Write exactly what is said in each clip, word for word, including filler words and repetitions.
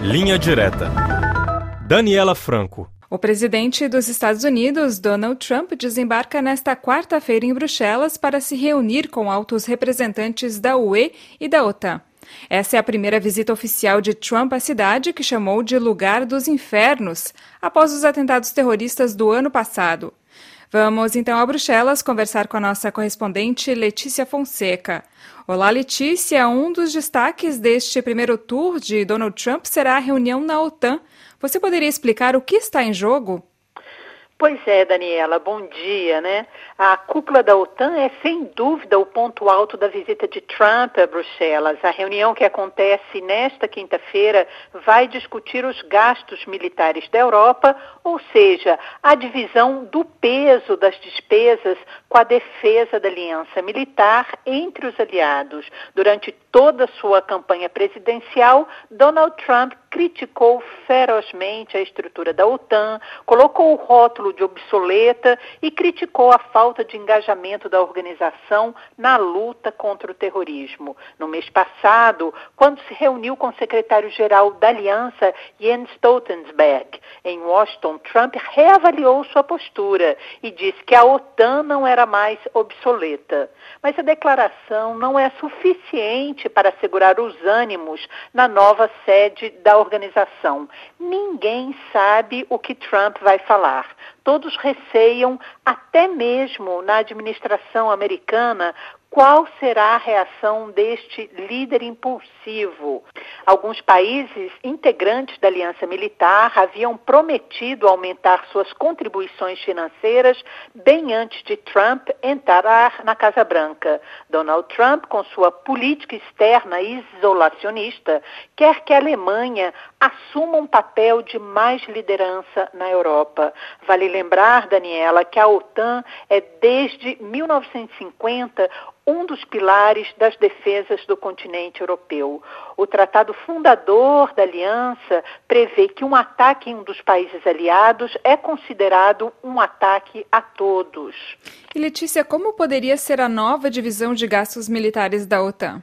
Linha Direta. Daniela Franco. O presidente dos Estados Unidos, Donald Trump, desembarca nesta quarta-feira em Bruxelas para se reunir com altos representantes da U E e da OTAN. Essa é a primeira visita oficial de Trump à cidade, que chamou de lugar dos infernos, após os atentados terroristas do ano passado. Vamos então a Bruxelas conversar com a nossa correspondente Letícia Fonseca. Olá, Letícia. Um dos destaques deste primeiro tour de Donald Trump será a reunião na OTAN. Você poderia explicar o que está em jogo? Pois é, Daniela, bom dia, né? A cúpula da OTAN é, sem dúvida, o ponto alto da visita de Trump a Bruxelas. A reunião que acontece nesta quinta-feira vai discutir os gastos militares da Europa, ou seja, a divisão do peso das despesas com a defesa da aliança militar entre os aliados. Durante toda a sua campanha presidencial, Donald Trump criticou ferozmente a estrutura da OTAN, colocou o rótulo de obsoleta e criticou a falta de engajamento da organização na luta contra o terrorismo. No mês passado, quando se reuniu com o secretário-geral da Aliança, Jens Stoltenberg, em Washington, Trump reavaliou sua postura e disse que a OTAN não era mais obsoleta. Mas a declaração não é suficiente para segurar os ânimos na nova sede da organização. Ninguém sabe o que Trump vai falar. Todos receiam, até mesmo na administração americana, qual será a reação deste líder impulsivo. Alguns países integrantes da Aliança Militar haviam prometido aumentar suas contribuições financeiras bem antes de Trump entrar na Casa Branca. Donald Trump, com sua política externa isolacionista, quer que a Alemanha assuma um papel de mais liderança na Europa. Vale lembrar, Daniela, que a OTAN é desde mil novecentos e cinquenta um dos pilares das defesas do continente europeu. O tratado fundador da aliança prevê que um ataque em um dos países aliados é considerado um ataque a todos. E Letícia, como poderia ser a nova divisão de gastos militares da OTAN?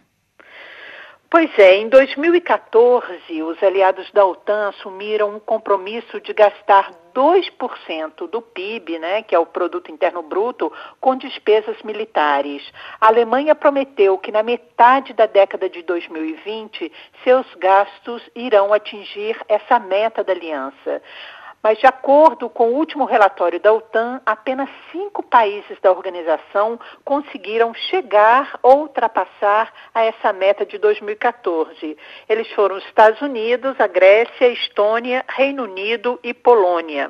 Pois é, em dois mil e quatorze, os aliados da OTAN assumiram um compromisso de gastar dois por cento do P I B, né, que é o Produto Interno Bruto, com despesas militares. A Alemanha prometeu que na metade da década de dois mil e vinte, seus gastos irão atingir essa meta da aliança. Mas, de acordo com o último relatório da OTAN, apenas cinco países da organização conseguiram chegar ou ultrapassar a essa meta de dois mil e quatorze. Eles foram os Estados Unidos, a Grécia, a Estônia, Reino Unido e Polônia.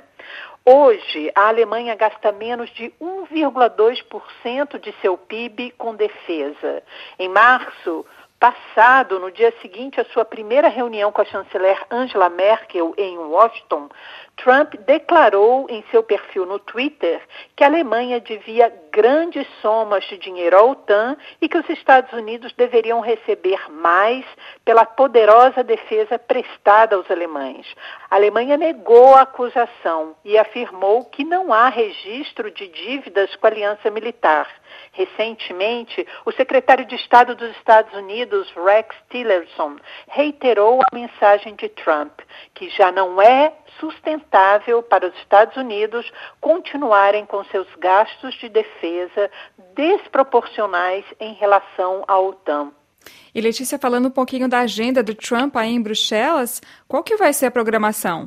Hoje, a Alemanha gasta menos de um vírgula dois por cento de seu P I B com defesa. Em março passado, no dia seguinte à sua primeira reunião com a chanceler Angela Merkel em Washington, Trump declarou em seu perfil no Twitter que a Alemanha devia grandes somas de dinheiro à OTAN e que os Estados Unidos deveriam receber mais pela poderosa defesa prestada aos alemães. A Alemanha negou a acusação e afirmou que não há registro de dívidas com a aliança militar. Recentemente, o secretário de Estado dos Estados Unidos, Rex Tillerson, reiterou a mensagem de Trump, que já não é sustentável para os Estados Unidos continuarem com seus gastos de defesa desproporcionais em relação à OTAN. E Letícia, falando um pouquinho da agenda do Trump aí em Bruxelas, qual que vai ser a programação?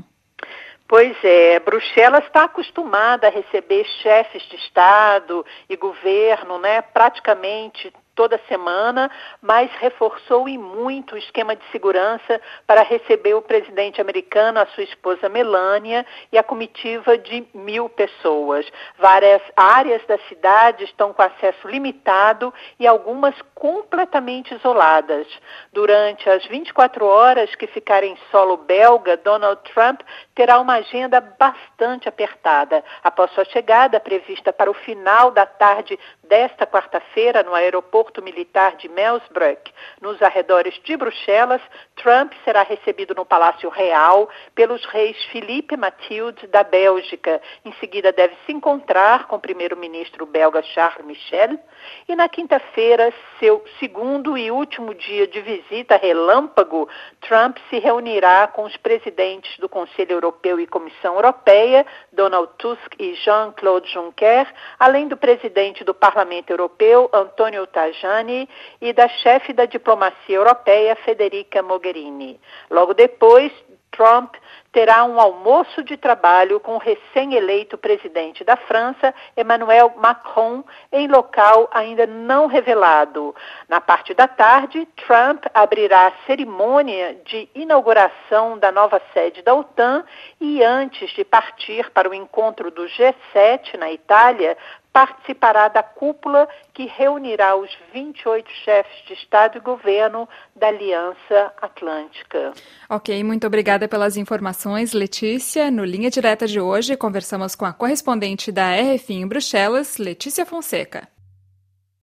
Pois é, Bruxelas está acostumada a receber chefes de Estado e governo, né, praticamente toda semana, mas reforçou e muito o esquema de segurança para receber o presidente americano, a sua esposa Melania e a comitiva de mil pessoas. Várias áreas da cidade estão com acesso limitado e algumas completamente isoladas. Durante as vinte e quatro horas que ficarem em solo belga, Donald Trump terá uma agenda bastante apertada. Após sua chegada, prevista para o final da tarde desta quarta-feira no aeroporto aeroporto militar de Melsbroek, nos arredores de Bruxelas, Trump será recebido no Palácio Real pelos reis Filipe e Mathilde da Bélgica. Em seguida, deve se encontrar com o primeiro-ministro belga Charles Michel. E na quinta-feira, seu segundo e último dia de visita relâmpago, Trump se reunirá com os presidentes do Conselho Europeu e Comissão Europeia, Donald Tusk e Jean-Claude Juncker, além do presidente do Parlamento Europeu, Antonio Tajani, e da chefe da diplomacia europeia, Federica Mogherini. Logo depois, Trump terá um almoço de trabalho com o recém-eleito presidente da França, Emmanuel Macron, em local ainda não revelado. Na parte da tarde, Trump abrirá a cerimônia de inauguração da nova sede da OTAN e, antes de partir para o encontro do G sete na Itália, participará da cúpula que reunirá os vinte e oito chefes de Estado e governo da Aliança Atlântica. Ok, muito obrigada pelas informações, Letícia. No Linha Direta de hoje, conversamos com a correspondente da R F I em Bruxelas, Letícia Fonseca.